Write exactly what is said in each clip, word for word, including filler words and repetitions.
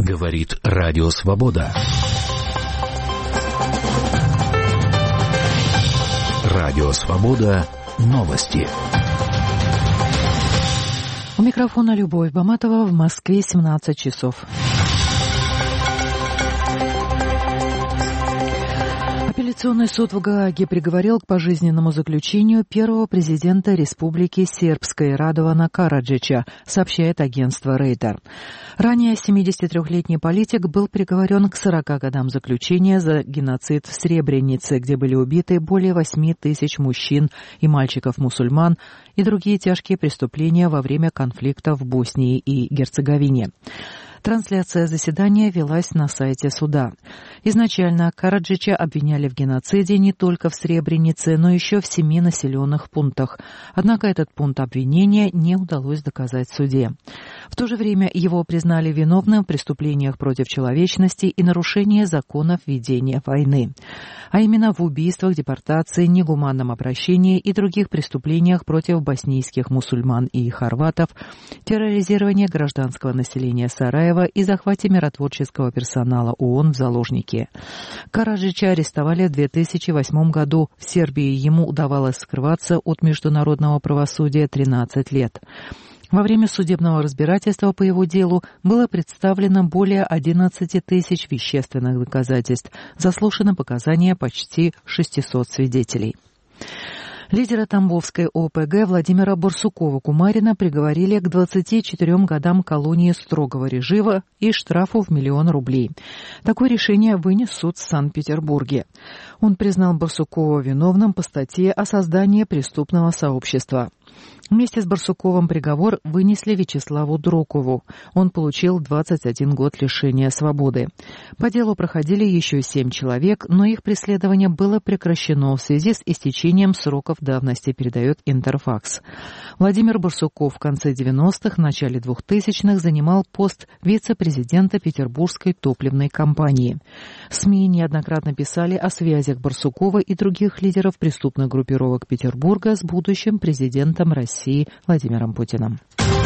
Говорит Радио Свобода. Радио Свобода. Новости. У микрофона Любовь Баматова. В Москве семнадцать часов. Апелляционный суд в Гааге приговорил к пожизненному заключению первого президента Республики Сербской Радована Караджича, сообщает агентство Рейтер. Ранее семидесятитрёхлетний политик был приговорен к сорока годам заключения за геноцид в Сребренице, где были убиты более восьми тысяч мужчин и мальчиков-мусульман и другие тяжкие преступления во время конфликта в Боснии и Герцеговине. Трансляция заседания велась на сайте суда. Изначально Караджича обвиняли в геноциде не только в Сребренице, но еще в семи населенных пунктах. Однако этот пункт обвинения не удалось доказать в суде. В то же время его признали виновным в преступлениях против человечности и нарушении законов ведения войны. А именно в убийствах, депортации, негуманном обращении и других преступлениях против боснийских мусульман и хорватов, терроризировании гражданского населения Сараева и захвате миротворческого персонала ООН в заложники. Караджича арестовали в две тысячи восьмом году. В Сербии ему удавалось скрываться от международного правосудия тринадцать лет. Во время судебного разбирательства по его делу было представлено более одиннадцати тысяч вещественных доказательств, заслушаны показания почти шестисот свидетелей. Лидера Тамбовской О П Г Владимира Барсукова-Кумарина приговорили к двадцати четырем годам колонии строгого режима и штрафу в миллион рублей. Такое решение вынес суд в Санкт-Петербурге. Он признал Барсукова виновным по статье о создании преступного сообщества. Вместе с Барсуковым приговор вынесли Вячеславу Дрокову. Он получил двадцать один год лишения свободы. По делу проходили еще семь человек, но их преследование было прекращено в связи с истечением сроков давности, передает Интерфакс. Владимир Барсуков в конце девяностых, начале двухтысячных занимал пост вице-президента Петербургской топливной компании. СМИ неоднократно писали о связях Барсукова и других лидеров преступных группировок Петербурга с будущим президентом России Владимиром Путиным.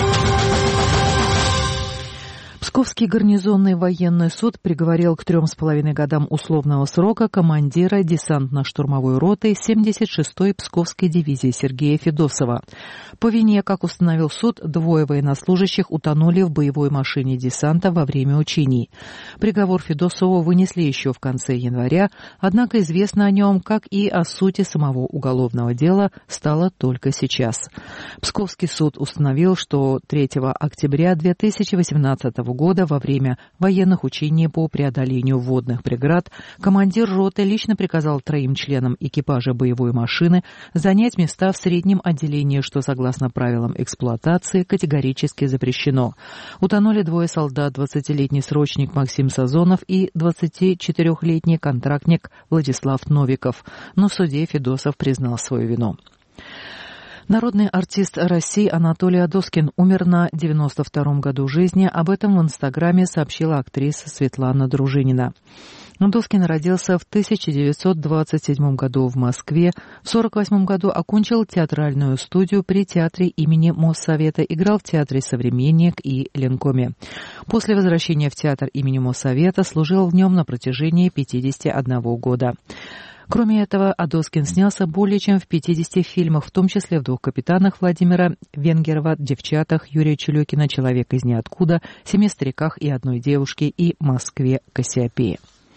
Псковский гарнизонный военный суд приговорил к трем с половиной годам условного срока командира десантно-штурмовой роты семьдесят шестой Псковской дивизии Сергея Федосова. По вине, как установил суд, двое военнослужащих утонули в боевой машине десанта во время учений. Приговор Федосову вынесли еще в конце января, однако известно о нем, как и о сути самого уголовного дела, стало только сейчас. Псковский суд установил, что третьего октября две тысячи восемнадцатого года во время военных учений по преодолению водных преград командир роты лично приказал троим членам экипажа боевой машины занять места в среднем отделении, что, согласно правилам эксплуатации, категорически запрещено. Утонули двое солдат, двадцатилетний срочник Максим Сазонов и двадцатичетырёхлетний контрактник Владислав Новиков, но в суде Федосов признал свою вину. Народный артист России Анатолий Адоскин умер на девяносто втором году жизни. Об этом в Инстаграме сообщила актриса Светлана Дружинина. Адоскин родился в тысяча девятьсот двадцать седьмом году в Москве. В сорок восьмом году окончил театральную студию при театре имени Моссовета, играл в театре «Современник» и «Ленкоме». После возвращения в театр имени Моссовета служил в нем на протяжении пятидесяти одного года. Кроме этого, Адоскин снялся более чем в пятидесяти фильмах, в том числе в «Двух капитанах» Владимира Венгерова, «Девчатах» Юрия Чулюкина, «Человек из ниоткуда», «Семи стариках и одной девушке» и «Москве Кассиопее».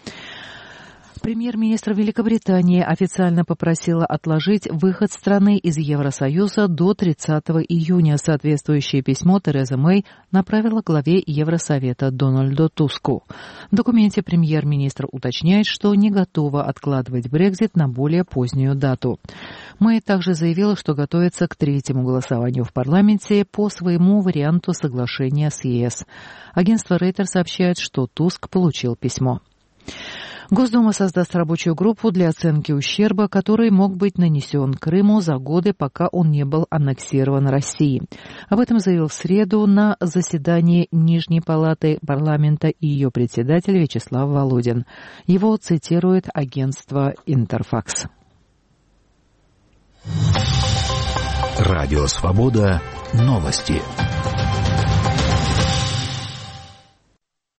Премьер-министр Великобритании официально попросила отложить выход страны из Евросоюза до тридцатого июня. Соответствующее письмо Тереза Мэй направила главе Евросовета Дональду Туску. В документе премьер-министр уточняет, что не готова откладывать Брексит на более позднюю дату. Мэй также заявила, что готовится к третьему голосованию в парламенте по своему варианту соглашения с Е С. Агентство Рейтер сообщает, что Туск получил письмо. Госдума создаст рабочую группу для оценки ущерба, который мог быть нанесен Крыму за годы, пока он не был аннексирован Россией. Об этом заявил в среду на заседании Нижней палаты парламента и ее председатель Вячеслав Володин. Его цитирует агентство Интерфакс. Радио Свобода. Новости.